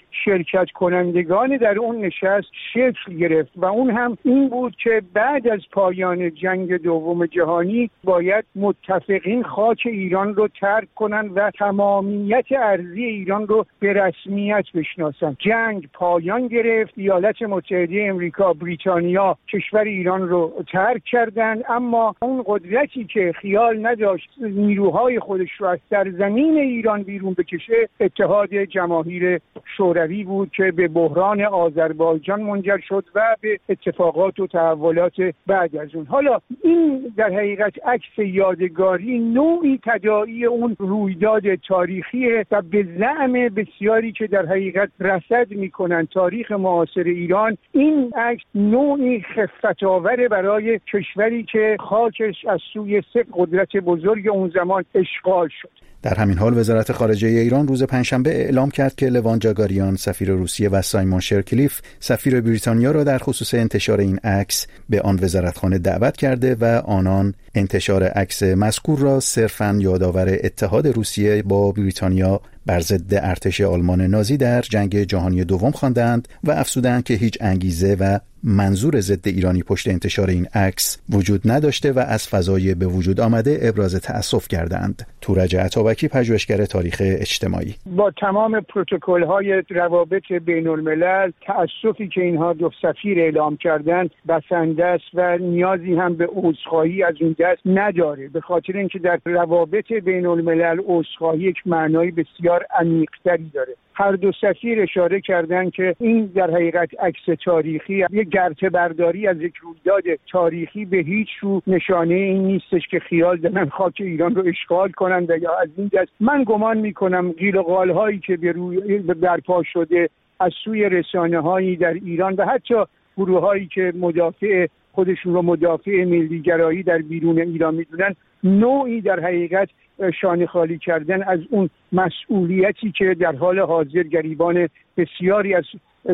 شرکت کنندگان در اون نشست شکل گرفت و اون هم این بود که بعد از پایان جنگ دوم جهانی باید متفقین خاک ایران رو ترک کنن و تمامیت ارضی ایران رو به رسمیت بشناسن. جنگ پایان گرفت، ایالات متحده امریکا، بریتانیا کشور ایران رو ترک کردند، اما اون قدرتی که خیال نداشت نیروهای خودش رو از سرزمین ایران بیرون بکشه اتحاد جماهیر شوروی بود که به بحران آذربایجان منجر شد و به اتفاقات و تحولات بعد از اون. حالا این در حقیقت عکس یادگاری نوعی تداعی اون رویداد تاریخیه و به زعم بسیاری که در حقیقت رصد میکنن تاریخ معاصر ایران، این عکس نوعی خفت آور برای کشوری که خاکش از سوی سه قدرت بزرگ اون زمان اشغال شد. در همین حال وزارت خارجه ایران روز پنجشنبه اعلام کرد که لوان جاگاریان سفیر روسیه و سایمون شرکلیف سفیر بریتانیا را در خصوص انتشار این عکس به آن وزارتخانه دعوت کرده و آنان انتشار عکس مذکور را صرفاً یادآور اتحاد روسیه با بریتانیا بر ضد ارتش آلمان نازی در جنگ جهانی دوم خواندند و افزودند که هیچ انگیزه و منظور ضد ایرانی پشت انتشار این عکس وجود نداشته و از فضای به وجود آمده ابراز تأسف کردند. تورج عطابکی، پژوهشگر تاریخ اجتماعی: با تمام پروتکل‌های روابط بین‌الملل تأسفی که اینها دو سفیر اعلام کردند بسنده است و نیازی هم به عذرخواهی از این دست نداره، به خاطر اینکه در روابط بین‌الملل عذرخواهی یک معنای بسیار عمیق‌تری داره. هر دو سفیر اشاره کردند که این در حقیقت عکس تاریخی، یک گرته برداری از یک رویداد تاریخی به هیچ رو نشانه این نیستش که خیال دارن خاک ایران رو اشغال کنند و یا از این دست. من گمان میکنم قیل و قال هایی که به روی برپا شده از سوی رسانه هایی در ایران و حتی گروه هایی که مدافع خودشون رو مدافع ملیگرایی در بیرون ایران میدونن، نوعی در حقیقت شانه خالی کردن از اون مسئولیتی که در حال حاضر گریبان بسیاری از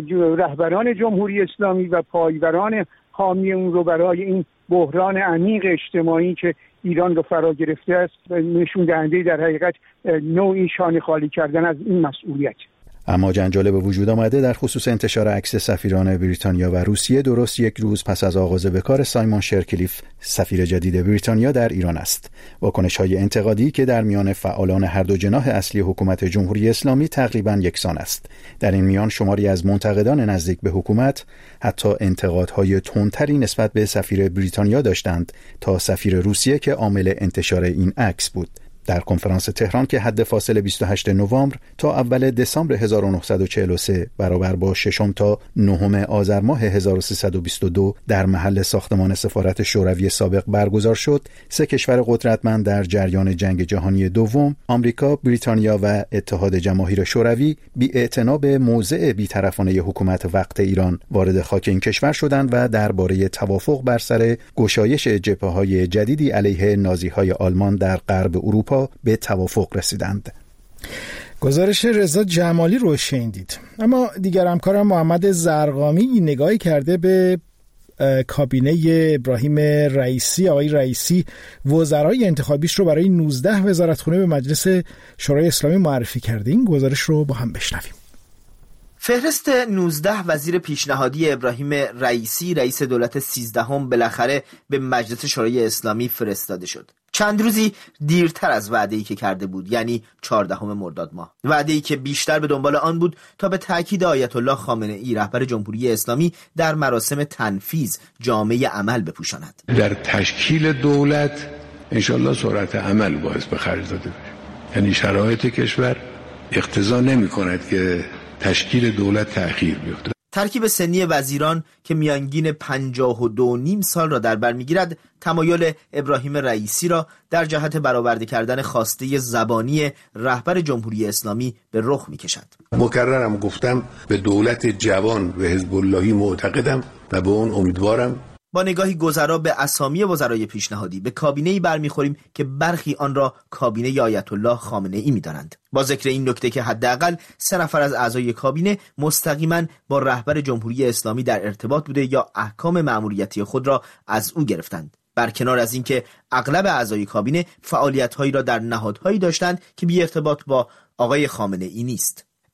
رهبران جمهوری اسلامی و پایوران حامی اون رو برای این بحران عمیق اجتماعی که ایران رو فرا گرفته است نشون دهنده در حقیقت نوعی شانه خالی کردن از این مسئولیت. اما جنجال به وجود آمده در خصوص انتشار عکس سفیران بریتانیا و روسیه درست یک روز پس از آغاز به کار سایمون شرکلیف سفیر جدید بریتانیا در ایران است. واکنش‌های انتقادی که در میان فعالان هر دو جناح اصلی حکومت جمهوری اسلامی تقریباً یکسان است. در این میان شماری از منتقدان نزدیک به حکومت حتی انتقادهای تندتری نسبت به سفیر بریتانیا داشتند تا سفیر روسیه که عامل انتشار این عکس بود. در کنفرانس تهران که حد فاصله بیست و هشتم نوامبر تا اول دسامبر هزار و نهصد و چهل و سه برابر با ششم تا نهم آذر ماه هزار و سیصد و بیست و دو در محل ساختمان سفارت شوروی سابق برگزار شد، سه کشور قدرتمند در جریان جنگ جهانی دوم، آمریکا، بریتانیا و اتحاد جماهیر شوروی، بی‌اعتنا به موضع بی‌طرفانه حکومت وقت ایران وارد خاک این کشور شدند و درباره توافق بر سر گشایش جبهه‌های جدیدی علیه نازی‌های آلمان در غرب اروپا به توافق رسیدند. گزارش رضا جمالی رو شنیدید. اما دیگر همکارم محمد زرقامی نگاهی کرده به کابینه ابراهیم رئیسی. آقای رئیسی وزرای انتخابیش رو برای نوزده وزارتخونه به مجلس شورای اسلامی معرفی کرده. این گزارش رو با هم بشنویم. فهرست نوزده وزیر پیشنهادی ابراهیم رئیسی رئیس دولت سیزدهم بالاخره به مجلس شورای اسلامی فرستاده شد. چند روزی دیرتر از وعده‌ای که کرده بود، یعنی چهاردهم مرداد ماه. وعده‌ای که بیشتر به دنبال آن بود تا به تاکید آیت الله خامنه‌ای رهبر جمهوری اسلامی در مراسم تنفیذ جامه عمل بپوشاند. در تشکیل دولت انشالله سرعت عمل باعث به خرج داده بشه. یعنی شرایط کشور اقتضا نمی‌کند که تشکیل دولت تأخیر بیفته. ترکیب سنی وزیران که میانگین پنجاه و دو نیم سال را در بر میگیرد، تمایل ابراهیم رئیسی را در جهت برآورده کردن خواسته زبانی رهبر جمهوری اسلامی به رخ میکشد. مکررم گفتم به دولت جوان و حزب اللهی معتقدم و به اون امیدوارم. با نگاهی گذرا به اسامی وزرای پیشنهادی به کابینه‌ای برمیخوریم که برخی آن را کابینه آیت الله خامنه‌ای می‌دانند. با ذکر این نکته که حداقل سه نفر از اعضای کابینه مستقیما با رهبر جمهوری اسلامی در ارتباط بوده یا احکام مأموریتی خود را از او گرفتند. برکنار از اینکه اغلب اعضای کابینه فعالیت‌هایی را در نهادهایی داشتند که بی ارتباط با آقای خامنه‌ای نیست.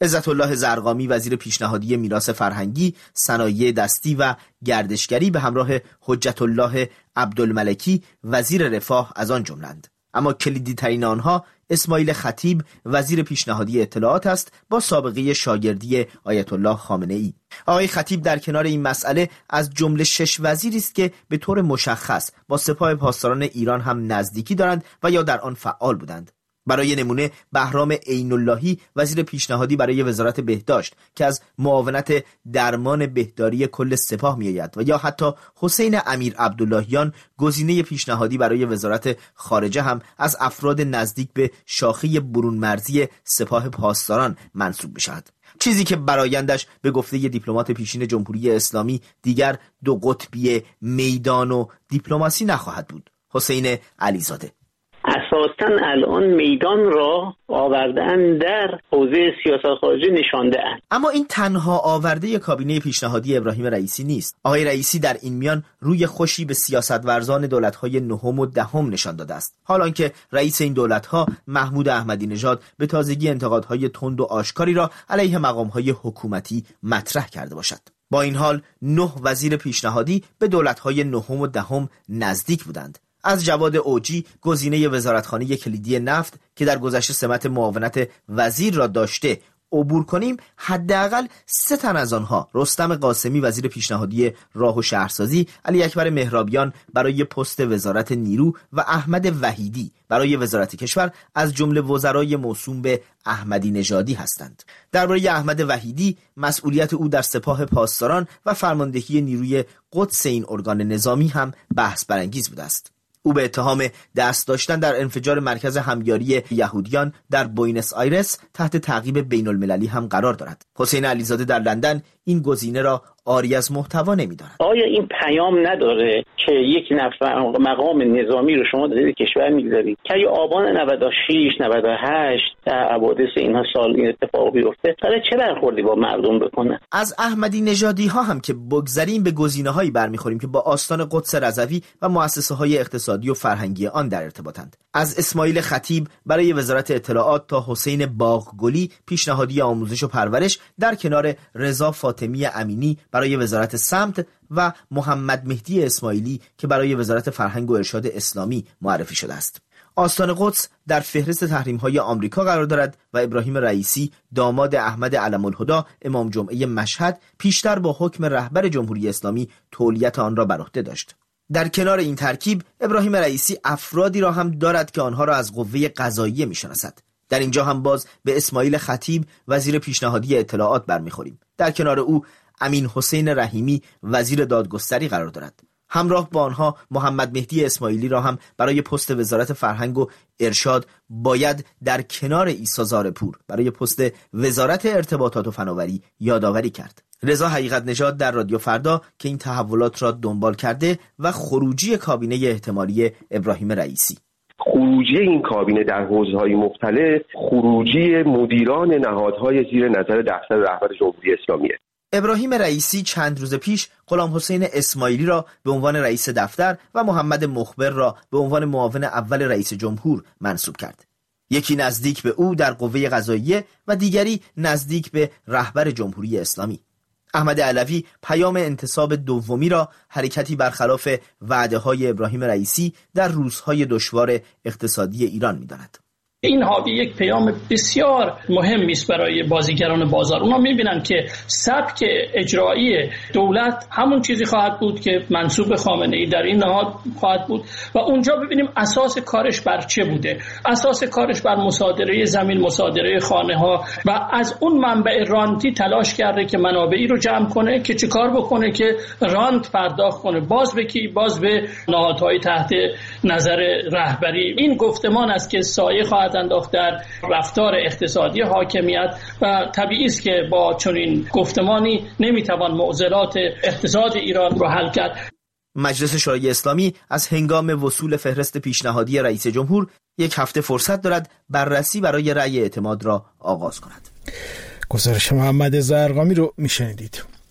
عزت الله زرقامی وزیر پیشنهادی میراث فرهنگی، صنایع دستی و گردشگری به همراه حجت الله عبدالملکی وزیر رفاه از آن جملند. اما کلیدی ترین آنها اسماعیل خطیب وزیر پیشنهادی اطلاعات است با سابقه شاگردی آیت الله خامنه ای. آقای خطیب در کنار این مسئله از جمله شش وزیری است که به طور مشخص با سپاه پاسداران ایران هم نزدیکی دارند و یا در آن فعال بودند. برای نمونه بهرام عین اللهی وزیر پیشنهادی برای وزارت بهداشت که از معاونت درمان بهداری کل سپاه میآید و یا حتی حسین امیر عبداللهیان گزینه پیشنهادی برای وزارت خارجه هم از افراد نزدیک به شاخه برون مرزی سپاه پاسداران منسوب بشود. چیزی که برآیندش به گفته دیپلمات پیشین جمهوری اسلامی دیگر دو قطبی میدان و دیپلماسی نخواهد بود. حسین علیزاده: اساساً الان میدان را آوردن در حوزه سیاست خارجی نشانده اند. اما این تنها آورده کابینه پیشنهادی ابراهیم رئیسی نیست. آقای رئیسی در این میان روی خوشی به سیاستورزان دولت‌های نهم و دهم نشان داده است، حالان که رئیس این دولت‌ها محمود احمدی نژاد به تازگی انتقادهای تند و آشکاری را علیه مقام‌های حکومتی مطرح کرده باشد. با این حال نه وزیر پیشنهادی به دولت‌های نهم و دهم نزدیک بودند. از جواد اوجی گزینه وزارتخانه کلیدی نفت که در گذشته سمت معاونت وزیر را داشته عبور کنیم، حداقل سه تن از آنها، رستم قاسمی وزیر پیشنهادی راه و شهرسازی، علی اکبر مهرابیان برای پست وزارت نیرو و احمد وحیدی برای وزارت کشور، از جمله وزرای موسوم به احمدی نژادی هستند. درباره احمد وحیدی، مسئولیت او در سپاه پاسداران و فرماندهی نیروی قدس این ارگان نظامی هم بحث برانگیز بوده است. او به اتهام دست داشتن در انفجار مرکز همیاری یهودیان در بوینس آیرس تحت تعقیب بین المللی هم قرار دارد. حسین علیزاده در لندن این گزینه را عاری از محتوا نمی‌داند. آیا این پیام نداره که یک نفر مقام نظامی رو شما در کشور می‌گذارید که یا آبان نود و شش نود و هشت در حوادث اینها سال این اتفاق بیفته، حالا چه برخوردی با مردم بکنه؟ از احمدی نژادی ها هم که بگذریم به گزینه‌هایی برمیخوریم که با آستان قدس رضوی و مؤسسه‌های اقتصادی و فرهنگی آن در ارتباطند. از اسماعیل خطیب برای وزارت اطلاعات تا حسین باغگلی پیشنهادی آموزش و پرورش در کنار رضا فاطمی امینی برای وزارت سمت و محمد مهدی اسماعیلی که برای وزارت فرهنگ و ارشاد اسلامی معرفی شده است. آستان قدس در فهرست تحریم‌های آمریکا قرار دارد و ابراهیم رئیسی داماد احمد علم الهدی امام جمعه مشهد پیشتر با حکم رهبر جمهوری اسلامی تولیت آن را بر عهده داشت. در کنار این ترکیب ابراهیم رئیسی افرادی را هم دارد که آنها را از قوه قضاییه می‌شناسد. در اینجا هم باز به اسماعیل خطیب وزیر پیشنهادی اطلاعات برمیخوریم. در کنار او امین حسین رحیمی وزیر دادگستری قرار دارد. همراه با آنها محمد مهدی اسماعیلی را هم برای پست وزارت فرهنگ و ارشاد باید در کنار عیسی زارپور برای پست وزارت ارتباطات و فناوری یادآوری کرد. رضا حقیقت نژاد در رادیو فردا که این تحولات را دنبال کرده و خروجی کابینه احتمالی ابراهیم رئیسی. خروجی این کابینه در حوزه‌های مختلف خروجی مدیران نهادهای زیر نظر دفتر رهبر جمهوری اسلامیه. ابراهیم رئیسی چند روز پیش غلام حسین اسماعیلی را به عنوان رئیس دفتر و محمد مخبر را به عنوان معاون اول رئیس جمهور منصوب کرد. یکی نزدیک به او در قوه قضاییه و دیگری نزدیک به رهبر جمهوری اسلامی. احمد علوی پیام انتصاب دومی را حرکتی برخلاف وعده‌های ابراهیم رئیسی در روزهای دشوار اقتصادی ایران می‌داند. این حاوی یک پیام بسیار مهمی است برای بازیگران بازار. اونا میبینن که سبک اجرایی دولت همون چیزی خواهد بود که منسوب خامنه‌ای در این نهاد خواهد بود و اونجا ببینیم اساس کارش بر چه بوده. اساس کارش بر مصادره زمین، مصادره خانه ها و از اون منبع رانتی تلاش کرده که منابعی رو جمع کنه که چه کار بکنه که رانت پرداخت کنه. باز به کی؟ باز به نهادهای تحت نظر رهبری. این گفتمان است که سایه خواهد انداخت در رفتار اقتصادی حاکمیت و طبیعی است که با چنین گفتمانی نمیتوان معضلات اقتصاد ایران رو حل کرد. مجلس شورای اسلامی از هنگام وصول فهرست پیشنهادی رئیس جمهور یک هفته فرصت دارد بررسی برای رأی اعتماد را آغاز کند. گزارش محمد زرقامی رو میشنیدید.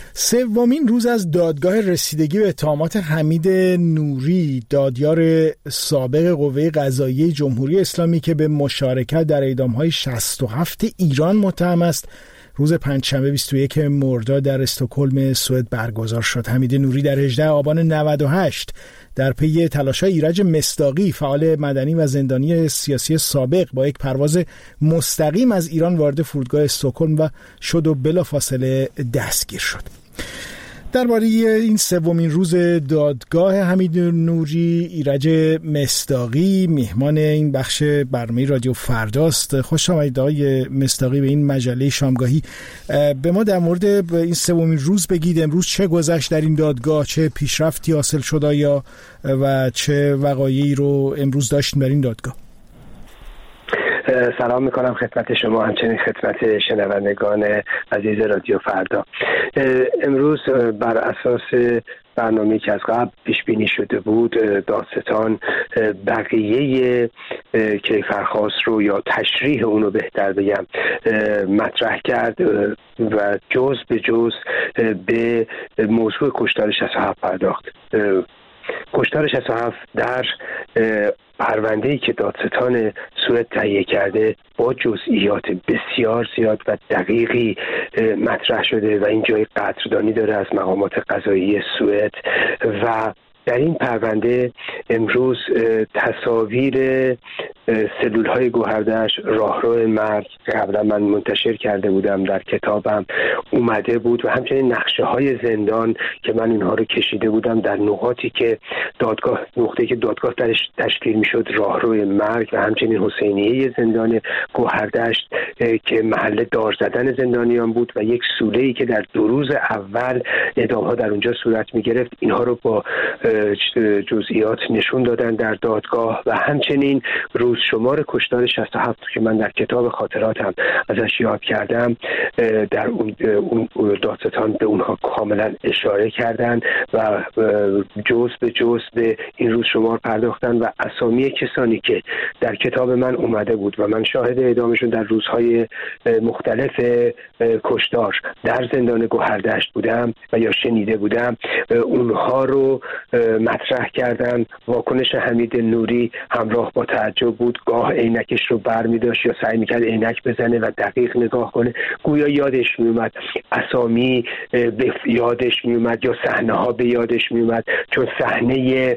سومین روز از دادگاه رسیدگی به اتهامات حمید نوری، دادیار سابق قوه قضاییه جمهوری اسلامی که به مشارکت در اعدام‌های شصت و هفت ایران متهم است، روز پنجشنبه بیست و یک مرداد در استکهلم سوئد برگزار شد. حمید نوری در هجدهم آبان نود و هشت در پی تلاش‌های ایرج مصداقی، فعال مدنی و زندانی سیاسی سابق، با یک پرواز مستقیم از ایران وارد فرودگاه استکهلم و شد و بلافاصله دستگیر شد. درباره این سومین روز دادگاه حمید نوری، ایرج مصداقی میهمان این بخش برنامه رادیو فرداست. خوش آمدید آقای مصداقی به این مجله شامگاهی. به ما در مورد این سومین روز بگید. امروز چه گذشت در این دادگاه؟ چه پیشرفتی حاصل شد آیا و چه وقایعی رو امروز داشتیم در این دادگاه؟ سلام میکنم خدمت شما، همچنین خدمت شنوندگان عزیز رادیو فردا. امروز بر اساس برنامه‌ای که از قبل پیش بینی شده بود، دادستان بقیه کیفرخواست رو یا تشریح اونو بهتر بگم مطرح کرد و جز به جز به موضوع کشتار شصت و هفت پرداخت. کشتار شصت و هفت در پرونده‌ای که دادستان سوئد تهیه کرده با جزئیات بسیار زیاد و دقیقی مطرح شده و این جای قدردانی داره از مقامات قضایی سوئد. و در این پرونده امروز تصاویر سلول‌های گوهردش، راهرو مرگ قبلا من منتشر کرده بودم در کتابم اومده بود و همچنین نقشه‌های زندان که من اینها رو کشیده بودم در نقاطی که دادگاه نقطه‌ای که دادگاه درش تشکیل می‌شد، راهرو مرگ و همچنین حسینیه زندان گوهردشت که محل دار زدن زندانیان بود و یک سوله‌ای که در دو روز اول اعدام‌ها در اونجا صورت می‌گرفت. اینها رو با جزئیات نشون دادن در دادگاه و همچنین روز شمار کشتار شصت و هفت که من در کتاب خاطراتم ازش یاد کردم، در اون دادستان به اونها کاملا اشاره کردن و جز به جز به این روز شمار پرداختن و اسامی کسانی که در کتاب من اومده بود و من شاهد اعدامشون در روزهای مختلف کشتار در زندان گوهردشت بودم و یا شنیده بودم، اونها رو مطرح کردن. واکنش حمید نوری همراه با تعجب بود، گاه عینکش رو برمی داشت یا سعی میکرد عینک بزنه و دقیق نگاه کنه، گویا یادش میومد اسامی به یادش میومد یا صحنه ها به یادش میومد، چون صحنه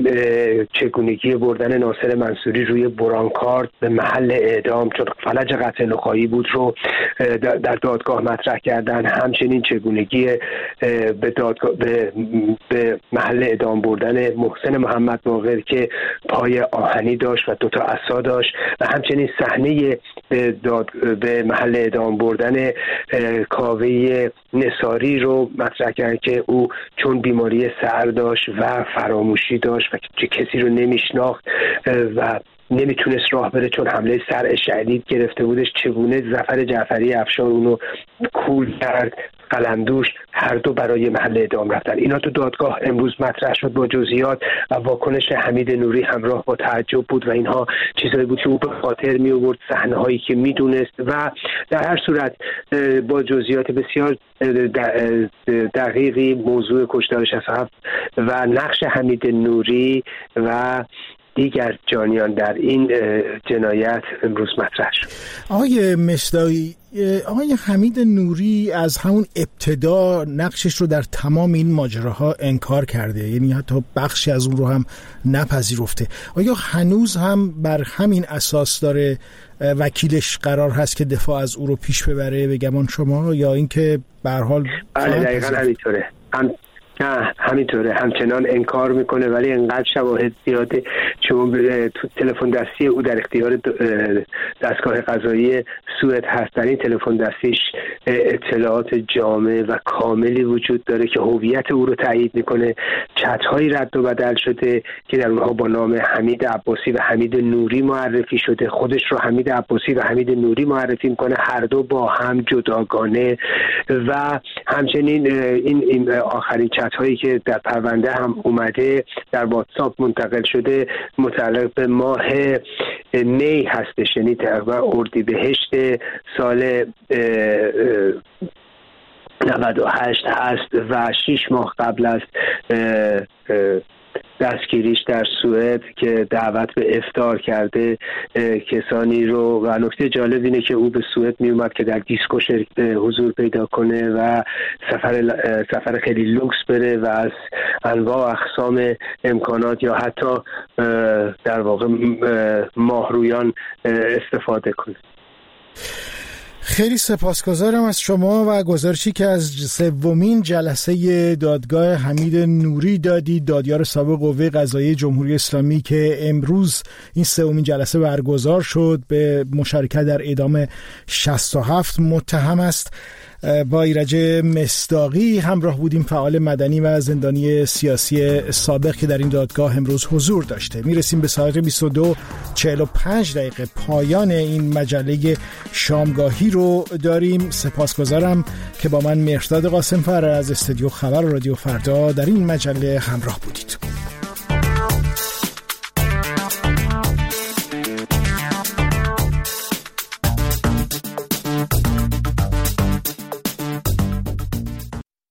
چگونگی بردن ناصر منصوری روی برانکارد به محل اعدام چون فلج قتل نخایی بود رو در دادگاه مطرح کردن. همچنین چگونگی به دادگاه به, به محل اعدام بردن محسن محمد باقر که پای آهنی داشت و دوتا عصا داشت و همچنین صحنه به, داد به محل اعدام بردن کاوه نصاری رو مطرح کرد که او چون بیماری سر داشت و فراموشی داشت و چه کسی رو نمیشناخت و نمیتونست راه بره چون حمله سر شدید گرفته بودش، چگونه ظفر جعفری افشار اونو کول کرد، قلمدوش، هر دو برای محل اعدام رفتن. اینا تو دادگاه امروز مطرح شد با جزئیات و واکنش حمید نوری همراه با تعجب بود و اینها چیزایی بود که او به خاطر می آورد، صحنه‌هایی که میدونست و در هر صورت با جزئیات بسیار دقیقی موضوع کشتار شصت و هفت و نقش حمید نوری و دیگر جانیان در این جنایت امروز مطرح شد. آقای مصداقی، آقای حمید نوری از همون ابتدا نقشش رو در تمام این ماجراها انکار کرده، یعنی حتی بخشی از اون رو هم نپذیرفته. آیا هنوز هم بر همین اساس داره وکیلش قرار هست که دفاع از او رو پیش ببره به گمان شما، یا اینکه به هر حال؟ بله دقیقاً همینطوره. هم نه همینطوره، همچنان انکار میکنه ولی انقدر شواهد زیاده چون تو تلفن دستی او در اختیار دستگاه قضایی سوئد هست. در این تلفن دستیش اطلاعات جامع و کاملی وجود داره که هویت او رو تایید میکنه. چت‌هایی رد و بدل شده که در اونها با نام حمید عباسی و حمید نوری معرفی شده، خودش رو حمید عباسی و حمید نوری معرفی میکنه، هر دو با هم جداگانه. و همچنین این, این آخرین چت هایی که در پرونده هم اومده در واتساپ منتقل شده متعلق به ماه می هستش، یعنی تقریبا اردیبهشت سال نود و هشت هست و شش ماه قبل از دستگیریش در سوئد که دعوت به افطار کرده کسانی رو. و نکته جالب اینه که او به سوئد می اومد که در دیسکو حضور پیدا کنه و سفر سفر خیلی لوکس بره و از انواع اقسام امکانات یا حتی در واقع ماهرویان استفاده کنه. خیلی سپاسگزارم از شما و گزارشی که از سومین جلسه دادگاه حمید نوری دادید، دادیار سابق قوه قضاییه جمهوری اسلامی که امروز این سومین جلسه برگزار شد به مشارکت در اعدام شصت و هفت متهم است. با ایرج مصداقی همراه بودیم، فعال مدنی و زندانی سیاسی سابق که در این دادگاه امروز حضور داشته. میرسیم به ساعت بیست و دو چهل و پنج دقیقه پایان این مجله شامگاهی رو داریم. سپاسگزارم که با من مهرداد قاسمفر از استودیو خبر رادیو فردا در این مجله همراه بودید.